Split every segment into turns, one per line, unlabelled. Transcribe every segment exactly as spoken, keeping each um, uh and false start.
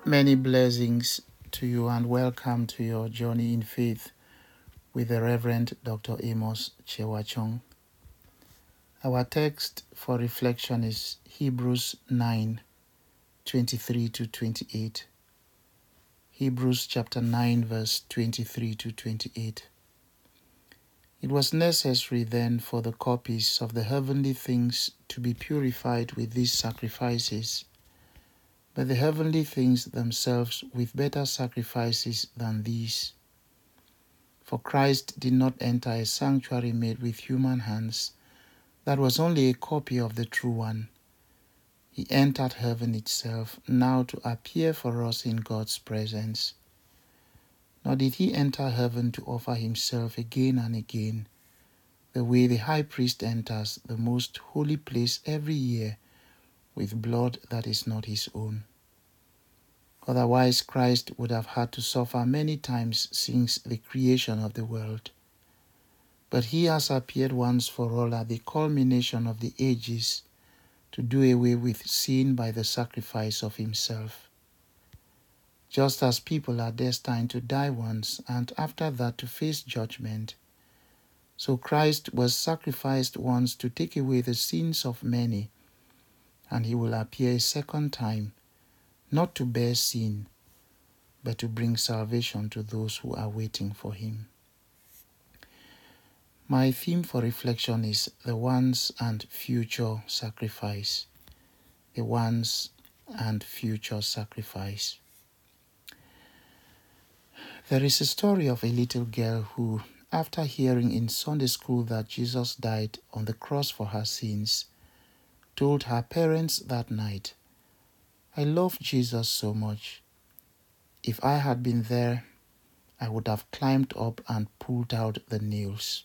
Many blessings to you and welcome to your journey in faith with the Reverend Doctor Amos Chewachong. Our text for reflection is Hebrews nine, twenty-three to twenty-eight. Hebrews chapter nine, verse twenty-three to twenty-eight. It was necessary then for the copies of the heavenly things to be purified with these sacrifices, but the heavenly things themselves with better sacrifices than these. For Christ did not enter a sanctuary made with human hands, that was only a copy of the true one. He entered heaven itself, now to appear for us in God's presence. Nor did he enter heaven to offer himself again and again, the way the high priest enters the most holy place every year with blood that is not his own. Otherwise, Christ would have had to suffer many times since the creation of the world. But he has appeared once for all at the culmination of the ages to do away with sin by the sacrifice of himself. Just as people are destined to die once and after that to face judgment, so Christ was sacrificed once to take away the sins of many, and he will appear a second time, not to bear sin, but to bring salvation to those who are waiting for him. My theme for reflection is the once and future sacrifice. The once and future sacrifice. There is a story of a little girl who, after hearing in Sunday school that Jesus died on the cross for her sins, told her parents that night, "I love Jesus so much. If I had been there, I would have climbed up and pulled out the nails."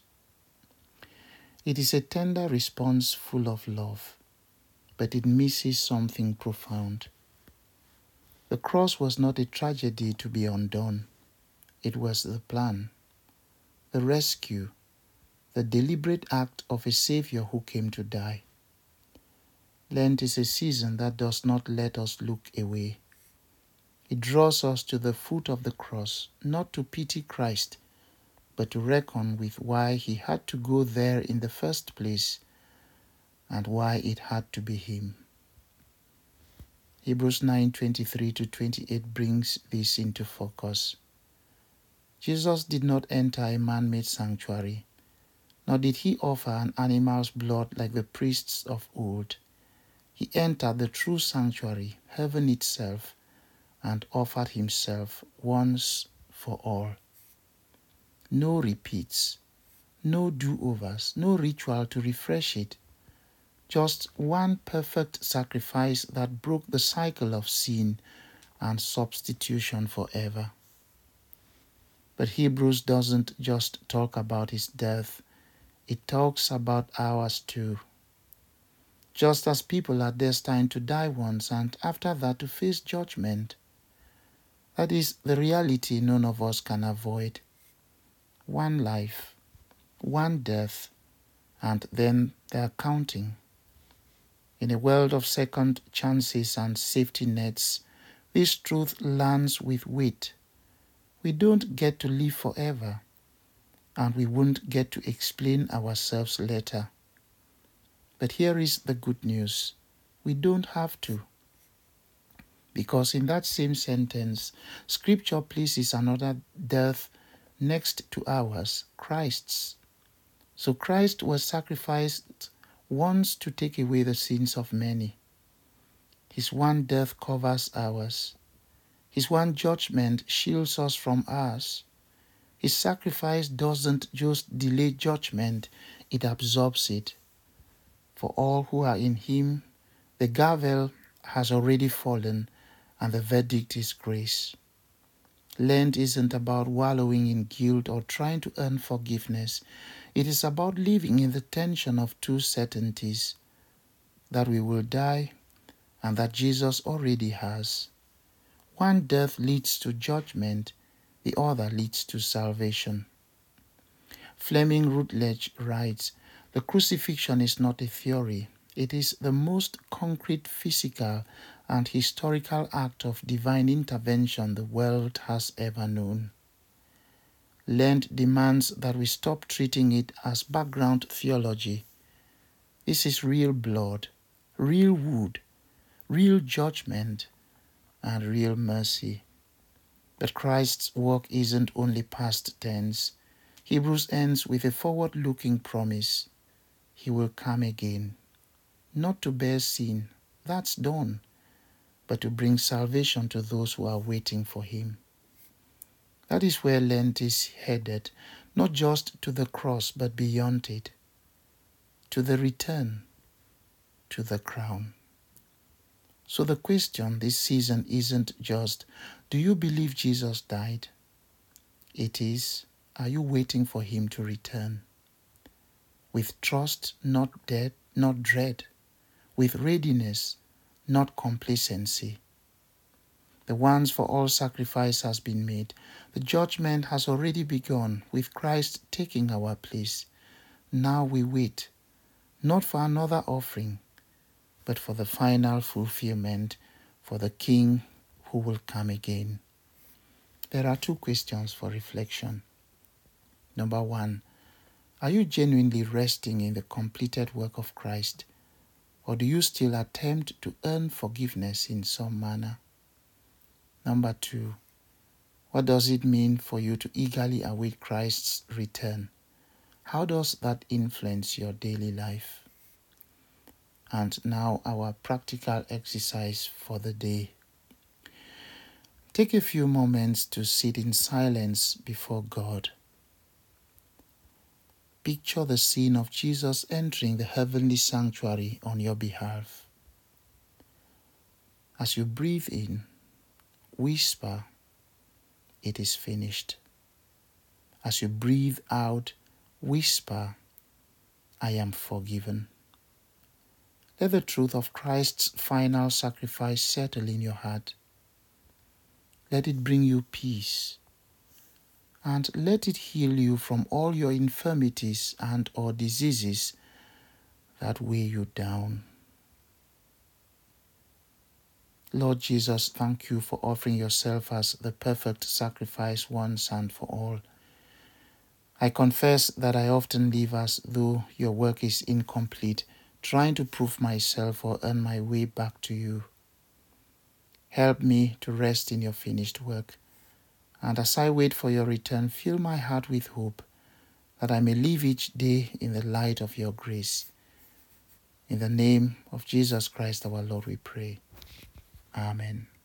It is a tender response full of love, but it misses something profound. The cross was not a tragedy to be undone. It was the plan, the rescue, the deliberate act of a Savior who came to die. Lent is a season that does not let us look away. It draws us to the foot of the cross, not to pity Christ, but to reckon with why he had to go there in the first place and why it had to be him. Hebrews nine, twenty-three to twenty-eight brings this into focus. Jesus did not enter a man-made sanctuary, nor did he offer an animal's blood like the priests of old. He entered the true sanctuary, heaven itself, and offered himself once for all. No repeats, no do-overs, no ritual to refresh it. Just one perfect sacrifice that broke the cycle of sin and substitution forever. But Hebrews doesn't just talk about his death, it talks about ours too. Just as people are destined to die once and after that to face judgment, that is the reality none of us can avoid. One life, one death, and then they are counting. In a world of second chances and safety nets, this truth lands with weight. We don't get to live forever, and we won't get to explain ourselves later. But here is the good news. We don't have to. Because in that same sentence, Scripture places another death next to ours, Christ's. So Christ was sacrificed once to take away the sins of many. His one death covers ours. His one judgment shields us from ours. His sacrifice doesn't just delay judgment, it absorbs it. For all who are in him, the gavel has already fallen, and the verdict is grace. Lent isn't about wallowing in guilt or trying to earn forgiveness. It is about living in the tension of two certainties, that we will die and that Jesus already has. One death leads to judgment, the other leads to salvation. Fleming Rutledge writes, "The crucifixion is not a theory. It is the most concrete physical and historical act of divine intervention the world has ever known. Lent demands that we stop treating it as background theology. This is real blood, real wood, real judgment, and real mercy. That Christ's work isn't only past tense. Hebrews ends with a forward-looking promise. He will come again, not to bear sin, that's done, but to bring salvation to those who are waiting for him. That is where Lent is headed, not just to the cross, but beyond it, to the return, to the crown. So the question this season isn't just, do you believe Jesus died? It is, are you waiting for him to return? With trust, not dead, not dread. With readiness, not complacency. The once for all sacrifice has been made. The judgment has already begun with Christ taking our place. Now we wait, not for another offering, but for the final fulfillment, for the King who will come again. There are two questions for reflection. Number one, are you genuinely resting in the completed work of Christ, or do you still attempt to earn forgiveness in some manner? Number two, what does it mean for you to eagerly await Christ's return? How does that influence your daily life? And now our practical exercise for the day. Take a few moments to sit in silence before God. Picture the scene of Jesus entering the heavenly sanctuary on your behalf. As you breathe in, whisper, "It is finished." As you breathe out, whisper, "I am forgiven." Let the truth of Christ's final sacrifice settle in your heart. Let it bring you peace, and let it heal you from all your infirmities and or diseases that weigh you down. Lord Jesus, thank you for offering yourself as the perfect sacrifice once and for all. I confess that I often live as though your work is incomplete, trying to prove myself or earn my way back to you. Help me to rest in your finished work, and as I wait for your return, fill my heart with hope that I may live each day in the light of your grace. In the name of Jesus Christ our Lord we pray. Amen.